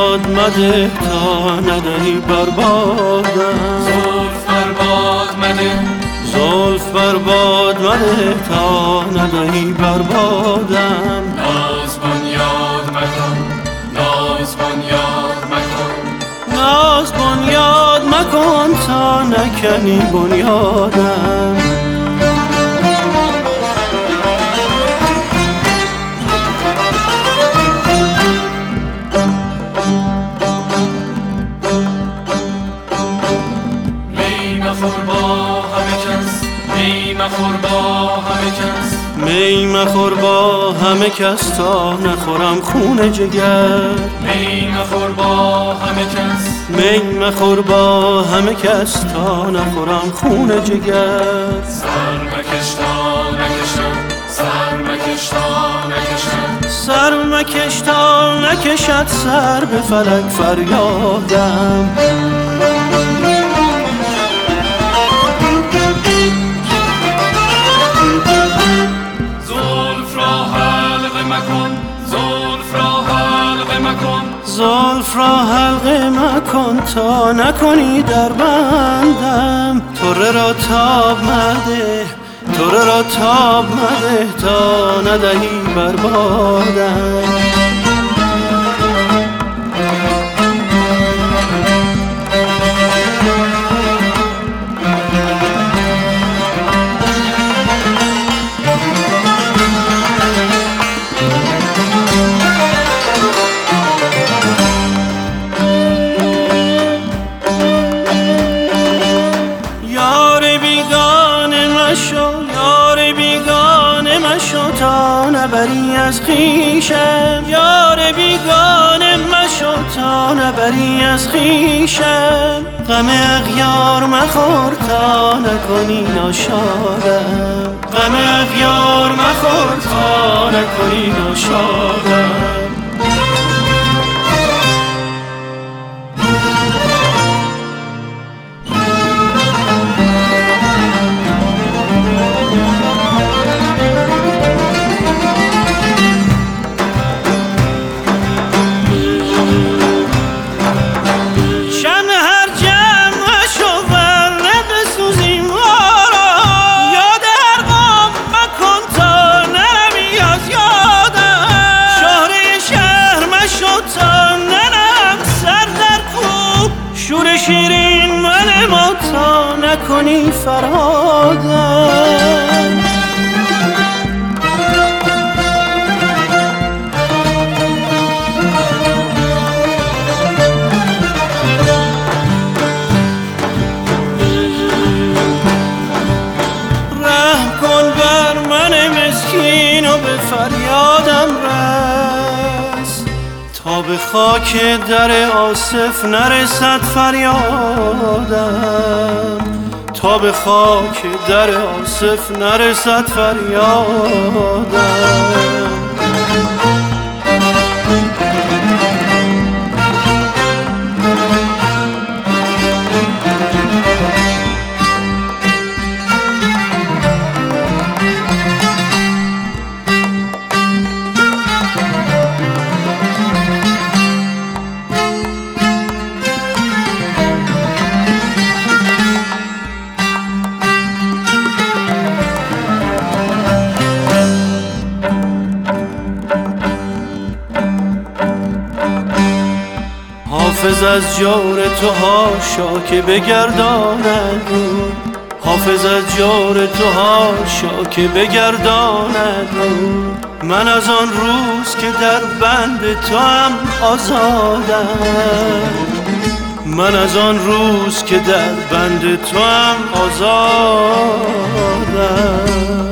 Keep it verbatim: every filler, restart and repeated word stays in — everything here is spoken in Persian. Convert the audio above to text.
یاد مده تا ندهی بربادم. زلف بر باد مده، زلف بر باد مده تا ندهی بربادم. ناز بنیاد مکن، ناز بنیاد مکن، ناز بنیاد مکن تا نکنی بنیادم. مخور با همه کس، می مخور با همه کس، می مخور با همه کس تا نخورم خون جگر. می مخور با همه کس، می مخور با همه کس تا نخورم خون جگر. سر مکش تا نکشم، سر مکش تا نکشم، سر مکش تا نکشد سر به فلک فریادم. زلف را حلقه مکن تا نکنی در بندم. طره را تاب مده، طره را تاب مده تا ندهی بربادم. یار بیگانه مشو تا نبری از خویشم. یار بیگانه مشو تا نبری از خویشم. غم اغیار مخور تا نکنی ناشادم. غم اغیار مخور تا نکنی ناشادم. شور شیرین من ما تا نکنی فرادم. رحم کن بر من مسکین و به فریادم رس تا به خاک در آصف نرسد فریادم. تا به خاک در آصف نرسد فریادم. حافظ از جور تو هاشا که بگرداند رو. حافظ از جور تو هاشا که بگرداند رو. من از آن روز که در بند تو هم آزادم. من از آن روز که در بند تو هم آزادم.